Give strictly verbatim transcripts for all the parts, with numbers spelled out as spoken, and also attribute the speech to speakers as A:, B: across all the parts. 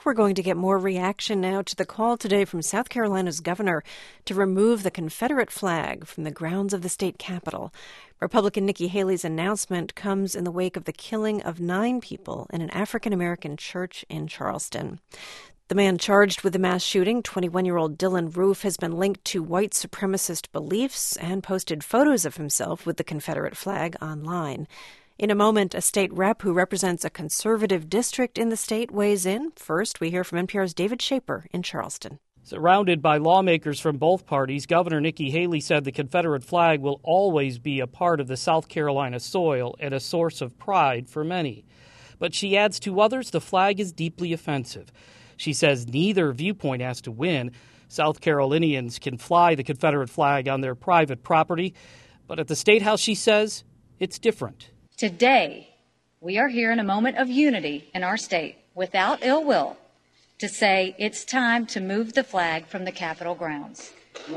A: we're going to get more reaction now to the call today from South Carolina's governor to remove the Confederate flag from the grounds of the state capitol. Republican Nikki Haley's announcement comes in the wake of the killing of nine people in an African-American church in Charleston. The man charged with the mass shooting, twenty-one-year-old Dylann Roof, has been linked to white supremacist beliefs and posted photos of himself with the Confederate flag online. In a moment, a state rep who represents a conservative district in the state weighs in. First, we hear from N P R's David Shaper in Charleston.
B: Surrounded by lawmakers from both parties, Governor Nikki Haley said the Confederate flag will always be a part of the South Carolina soil and a source of pride for many. But she adds to others the flag is deeply offensive. She says neither viewpoint has to win. South Carolinians can fly the Confederate flag on their private property, but at the State House, she says, it's different.
C: Today, we are here in a moment of unity in our state, without ill will, to say it's time to move the flag from the Capitol grounds.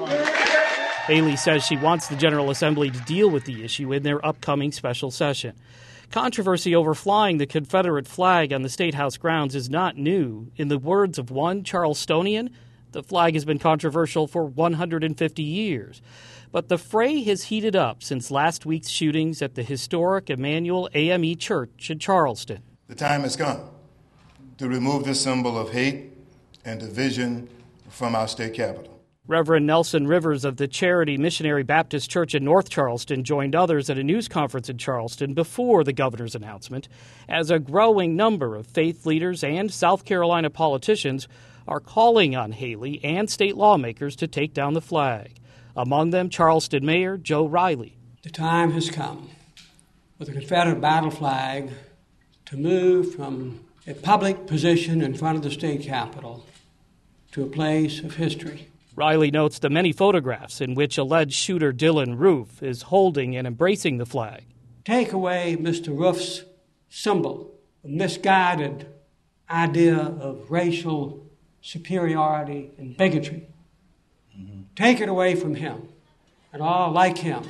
B: Haley says she wants the General Assembly to deal with the issue in their upcoming special session. Controversy over flying the Confederate flag on the State House grounds is not new. In the words of one Charlestonian, the flag has been controversial for one hundred fifty years. But the fray has heated up since last week's shootings at the historic Emmanuel A M E Church in Charleston.
D: The time has come to remove this symbol of hate and division from our state capitol.
B: Reverend Nelson Rivers of the Charity Missionary Baptist Church in North Charleston joined others at a news conference in Charleston before the governor's announcement, as a growing number of faith leaders and South Carolina politicians are calling on Haley and state lawmakers to take down the flag. Among them, Charleston Mayor Joe Riley.
E: The time has come for the Confederate battle flag to move from a public position in front of the state capitol to a place of history.
B: Riley notes the many photographs in which alleged shooter Dylann Roof is holding and embracing the flag.
E: Take away Mister Roof's symbol, a misguided idea of racial superiority and bigotry. Mm-hmm. Take it away from him and all like him.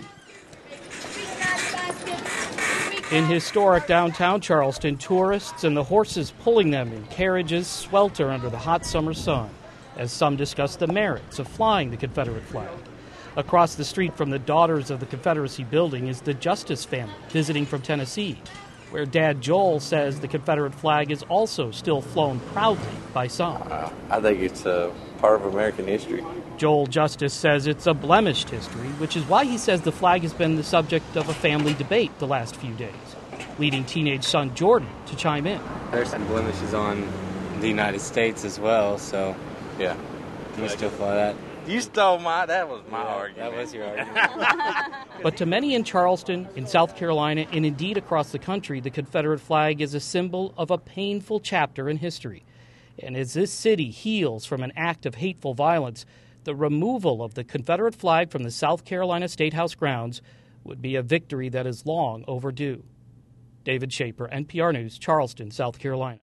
B: In historic downtown Charleston, tourists and the horses pulling them in carriages swelter under the hot summer sun, as some discuss the merits of flying the Confederate flag. Across the street from the Daughters of the Confederacy building is the Justice family, visiting from Tennessee, where Dad Joel says the Confederate flag is also still flown proudly by some.
F: Uh, I think it's a part of American history.
B: Joel Justice says it's a blemished history, which is why he says the flag has been the subject of a family debate the last few days, leading teenage son Jordan to chime in.
G: There's some blemishes on the United States as well, so
F: yeah,
G: we still fly that.
F: You stole my, that was my
G: yeah,
F: argument.
G: That was your argument.
B: But to many in Charleston, in South Carolina, and indeed across the country, the Confederate flag is a symbol of a painful chapter in history. And as this city heals from an act of hateful violence, the removal of the Confederate flag from the South Carolina State House grounds would be a victory that is long overdue. David Shaper, N P R News, Charleston, South Carolina.